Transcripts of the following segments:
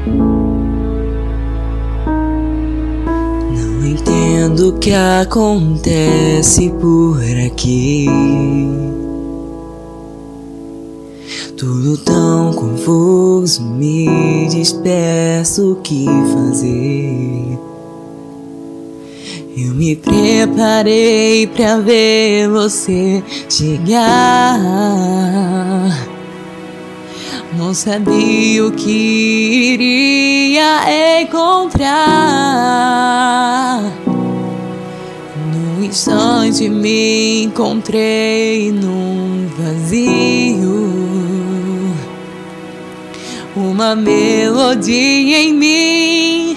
Não entendo o que acontece por aqui. Tudo tão confuso, me disperso o que fazer. Eu me preparei pra ver você chegar. Não sabia o que iria encontrar. No instante me encontrei num vazio. Uma melodia em mim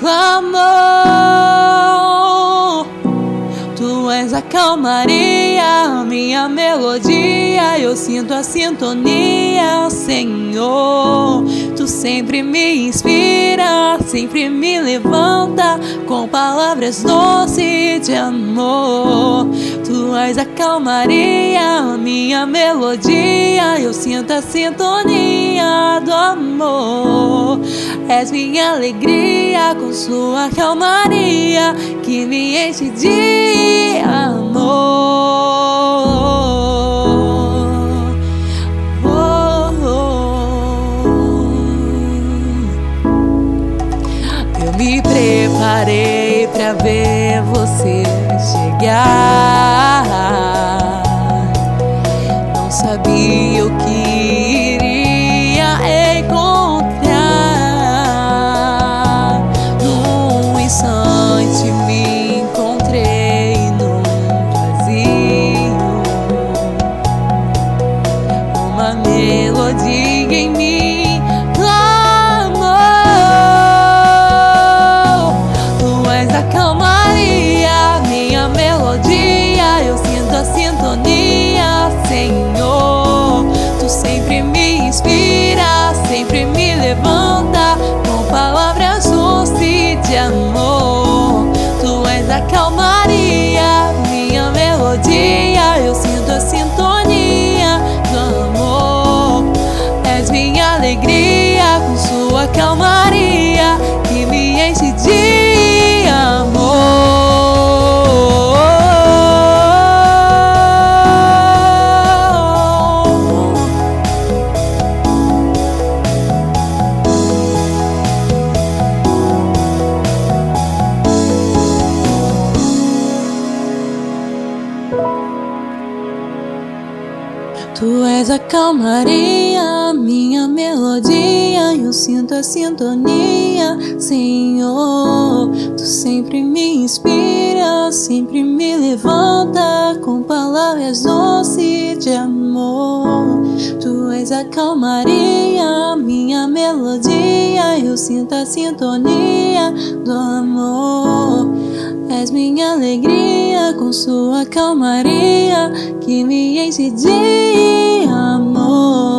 clamou. Tu és a calmaria, minha melodia. Eu sinto a sintonia, Senhor. Tu sempre me inspira, sempre me levanta com palavras doces de amor. Tu és a calmaria, minha melodia. Eu sinto a sintonia do amor. És minha alegria com sua calmaria que me enche de amor. Eu me preparei pra ver você chegar. Não sabia o que iria encontrar. Num instante me encontrei num vazio. Uma melodia em mim clamou. Tu és a calmaria, minha melodia. Eu sinto a sintonia, Senhor. Tu sempre me inspira, sempre me levanta com palavras doces de amor. Tu és a calmaria, minha melodia. Eu sinto a sintonia do amor. És minha alegria com sua calmaria que me enche de amor. Tu és a calmaria, minha melodia. Eu sinto a sintonia, Senhor. Tu sempre me inspira, sempre me levanta com palavras doces de amor. Tu és a calmaria, minha melodia. Eu sinto a sintonia do amor. És minha alegria com sua calmaria que me enche de amor.